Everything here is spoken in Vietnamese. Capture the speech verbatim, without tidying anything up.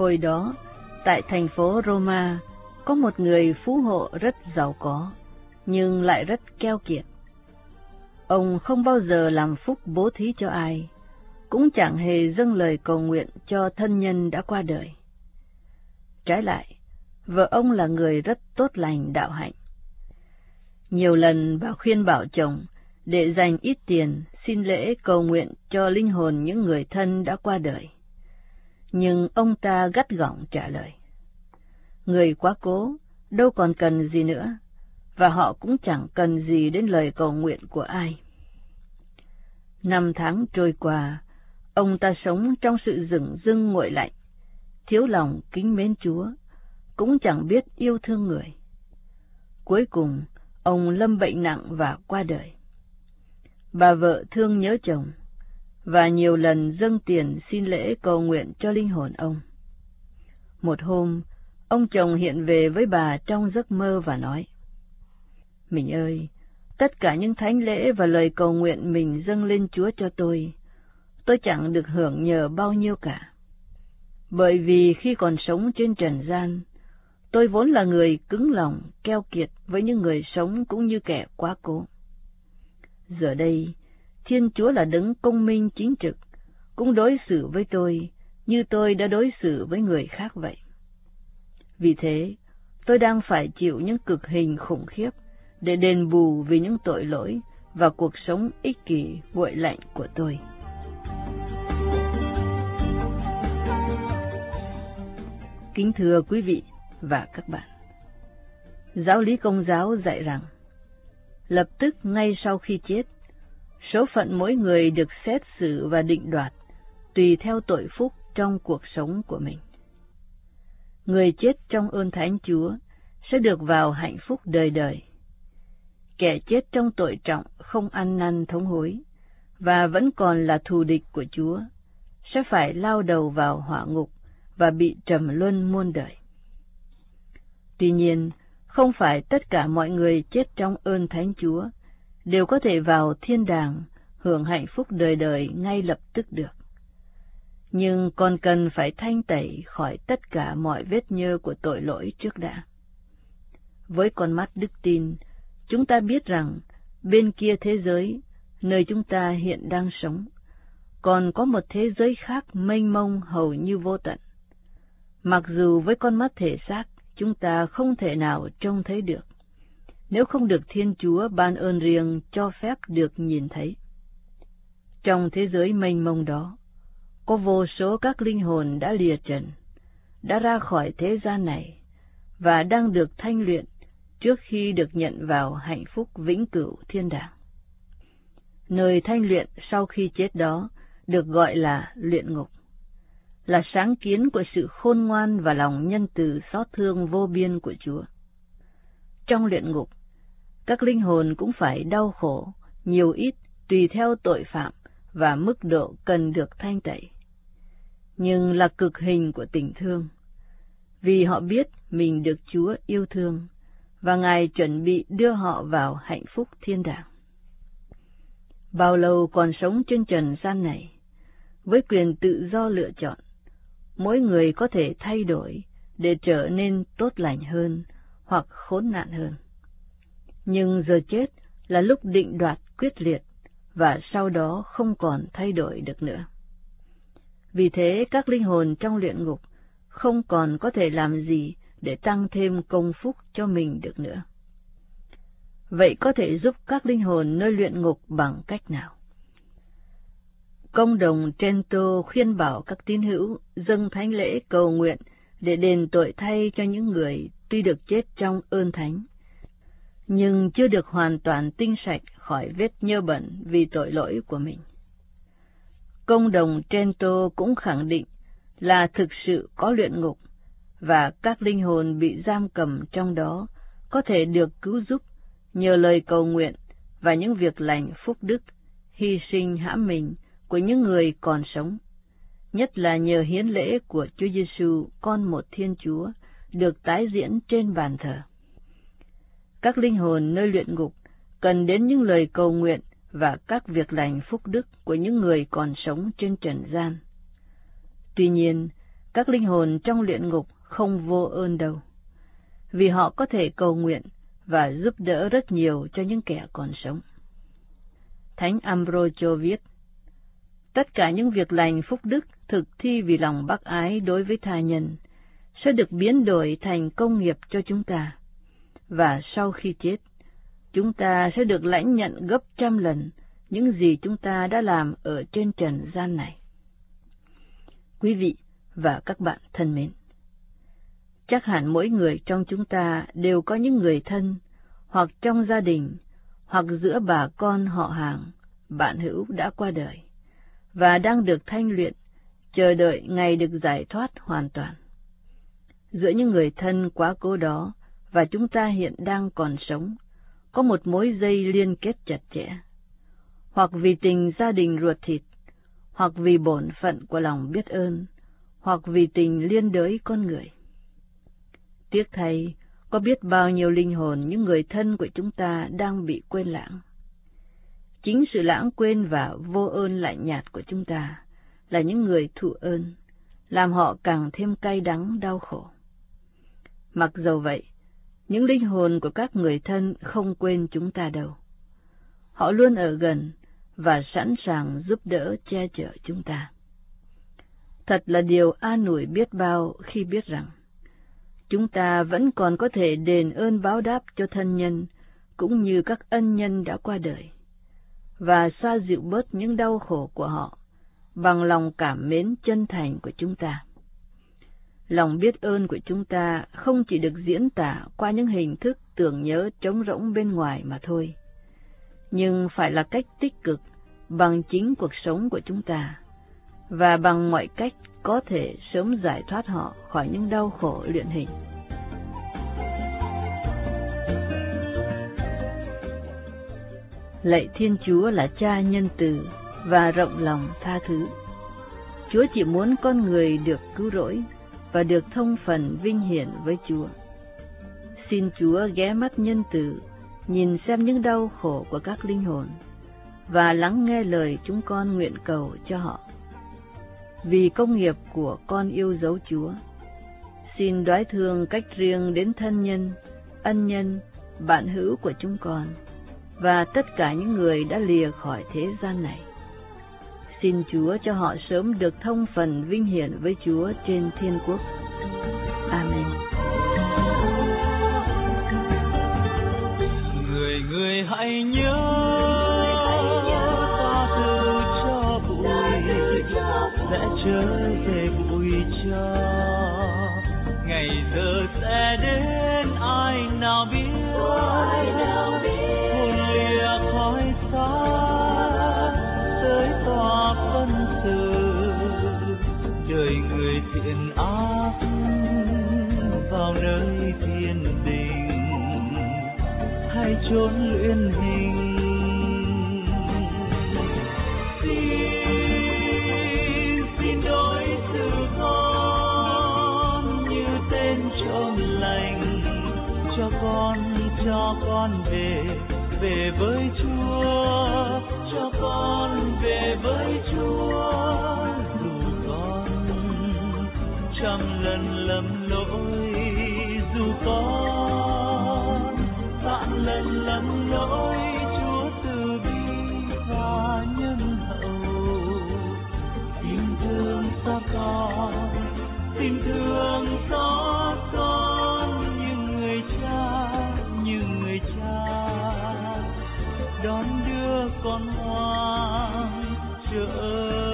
Hồi đó, tại thành phố Roma, có một người phú hộ rất giàu có, nhưng lại rất keo kiệt. Ông không bao giờ làm phúc bố thí cho ai, cũng chẳng hề dâng lời cầu nguyện cho thân nhân đã qua đời. Trái lại, vợ ông là người rất tốt lành đạo hạnh. Nhiều lần bà khuyên bảo chồng để dành ít tiền xin lễ cầu nguyện cho linh hồn những người thân đã qua đời. Nhưng ông ta gắt gỏng trả lời: người quá cố đâu còn cần gì nữa, và họ cũng chẳng cần gì đến lời cầu nguyện của ai. Năm tháng trôi qua, ông ta sống trong sự dửng dưng nguội lạnh, thiếu lòng kính mến Chúa, cũng chẳng biết yêu thương người. Cuối cùng, ông lâm bệnh nặng và qua đời. Bà vợ thương nhớ chồng, và nhiều lần dâng tiền xin lễ cầu nguyện cho linh hồn ông. Một hôm, ông chồng hiện về với bà trong giấc mơ và nói: mình ơi, tất cả những thánh lễ và lời cầu nguyện mình dâng lên Chúa cho tôi, tôi chẳng được hưởng nhờ bao nhiêu cả. Bởi vì khi còn sống trên trần gian, tôi vốn là người cứng lòng, keo kiệt với những người sống cũng như kẻ quá cố. Giờ đây, Thiên Chúa là đấng công minh chính trực, cũng đối xử với tôi như tôi đã đối xử với người khác vậy. Vì thế, tôi đang phải chịu những cực hình khủng khiếp để đền bù vì những tội lỗi và cuộc sống ích kỷ nguội lạnh của tôi. Kính thưa quý vị và các bạn, giáo lý Công giáo dạy rằng, lập tức ngay sau khi chết, số phận mỗi người được xét xử và định đoạt tùy theo tội phúc trong cuộc sống của mình. Người chết trong ơn Thánh Chúa sẽ được vào hạnh phúc đời đời. Kẻ chết trong tội trọng không ăn năn thống hối và vẫn còn là thù địch của Chúa sẽ phải lao đầu vào hỏa ngục và bị trầm luân muôn đời. Tuy nhiên, không phải tất cả mọi người chết trong ơn Thánh Chúa đều có thể vào thiên đàng hưởng hạnh phúc đời đời ngay lập tức được. Nhưng còn cần phải thanh tẩy khỏi tất cả mọi vết nhơ của tội lỗi trước đã. Với con mắt đức tin, chúng ta biết rằng bên kia thế giới, nơi chúng ta hiện đang sống, còn có một thế giới khác mênh mông hầu như vô tận. Mặc dù với con mắt thể xác, chúng ta không thể nào trông thấy được, nếu không được Thiên Chúa ban ơn riêng cho phép được nhìn thấy. Trong thế giới mênh mông đó, có vô số các linh hồn đã lìa trần, đã ra khỏi thế gian này, và đang được thanh luyện trước khi được nhận vào hạnh phúc vĩnh cửu thiên đàng. Nơi thanh luyện sau khi chết đó được gọi là luyện ngục, là sáng kiến của sự khôn ngoan và lòng nhân từ xót thương vô biên của Chúa. Trong luyện ngục, các linh hồn cũng phải đau khổ, nhiều ít tùy theo tội phạm và mức độ cần được thanh tẩy. Nhưng là cực hình của tình thương, vì họ biết mình được Chúa yêu thương, và Ngài chuẩn bị đưa họ vào hạnh phúc thiên đàng. Bao lâu còn sống trên trần gian này, với quyền tự do lựa chọn, mỗi người có thể thay đổi để trở nên tốt lành hơn hoặc khốn nạn hơn. Nhưng giờ chết là lúc định đoạt quyết liệt, và sau đó không còn thay đổi được nữa. Vì thế các linh hồn trong luyện ngục không còn có thể làm gì để tăng thêm công phúc cho mình được nữa. Vậy có thể giúp các linh hồn nơi luyện ngục bằng cách nào? Công đồng Trento khuyên bảo các tín hữu dâng thánh lễ cầu nguyện để đền tội thay cho những người tuy được chết trong ơn thánh, nhưng chưa được hoàn toàn tinh sạch khỏi vết nhơ bẩn vì tội lỗi của mình. Công đồng Trento cũng khẳng định là thực sự có luyện ngục, và các linh hồn bị giam cầm trong đó có thể được cứu giúp nhờ lời cầu nguyện và những việc lành phúc đức, hy sinh hãm mình của những người còn sống, nhất là nhờ hiến lễ của Chúa Giêsu, con một Thiên Chúa, được tái diễn trên bàn thờ. Các linh hồn nơi luyện ngục cần đến những lời cầu nguyện và các việc lành phúc đức của những người còn sống trên trần gian. Tuy nhiên, các linh hồn trong luyện ngục không vô ơn đâu, vì họ có thể cầu nguyện và giúp đỡ rất nhiều cho những kẻ còn sống. Thánh Ambrogio viết, tất cả những việc lành phúc đức thực thi vì lòng bác ái đối với tha nhân sẽ được biến đổi thành công nghiệp cho chúng ta, và sau khi chết, chúng ta sẽ được lãnh nhận gấp trăm lần những gì chúng ta đã làm ở trên trần gian này. Quý vị và các bạn thân mến, chắc hẳn mỗi người trong chúng ta đều có những người thân, hoặc trong gia đình, hoặc giữa bà con họ hàng, bạn hữu đã qua đời, và đang được thanh luyện, chờ đợi ngày được giải thoát hoàn toàn. Giữa những người thân quá cố đó và chúng ta hiện đang còn sống, có một mối dây liên kết chặt chẽ, hoặc vì tình gia đình ruột thịt, hoặc vì bổn phận của lòng biết ơn, hoặc vì tình liên đới con người. Tiếc thay, có biết bao nhiêu linh hồn những người thân của chúng ta đang bị quên lãng. Chính sự lãng quên và vô ơn lạnh nhạt của chúng ta là những người thụ ơn, làm họ càng thêm cay đắng đau khổ. Mặc dầu vậy, những linh hồn của các người thân không quên chúng ta đâu. Họ luôn ở gần và sẵn sàng giúp đỡ che chở chúng ta. Thật là điều an ủi biết bao khi biết rằng chúng ta vẫn còn có thể đền ơn báo đáp cho thân nhân cũng như các ân nhân đã qua đời, và xoa dịu bớt những đau khổ của họ bằng lòng cảm mến chân thành của chúng ta. Lòng biết ơn của chúng ta không chỉ được diễn tả qua những hình thức tưởng nhớ trống rỗng bên ngoài mà thôi, nhưng phải là cách tích cực bằng chính cuộc sống của chúng ta, và bằng mọi cách có thể sớm giải thoát họ khỏi những đau khổ luyện hình. Lạy Thiên Chúa là Cha nhân từ và rộng lòng tha thứ. Chúa chỉ muốn con người được cứu rỗi và được thông phần vinh hiển với Chúa. Xin Chúa ghé mắt nhân từ, nhìn xem những đau khổ của các linh hồn, và lắng nghe lời chúng con nguyện cầu cho họ. Vì công nghiệp của con yêu dấu Chúa, xin đoái thương cách riêng đến thân nhân, ân nhân, bạn hữu của chúng con, và tất cả những người đã lìa khỏi thế gian này. Xin Chúa cho họ sớm được thông phần vinh hiển với Chúa trên thiên quốc. Amen. Người người hãy nhớ ta từ cho bụi sẽ trở về bụi cho, ngày giờ sẽ đến ai nào biết, hồn lìa khói xa tới tòa phân xử, đời người thiện ác vào nơi thiên đình hay chốn luyện hình. Xin xin đối xử con như tên trộm lành, cho con cho con về về với Chúa, cho con về với Chúa. Dù con trăm lần lầm lỗi, dù con vạn lần lầm lỗi, Chúa từ bi và nhân hậu. Xin thương xót con, xin thương xót con như người cha, như người cha đón đưa con ngoan trở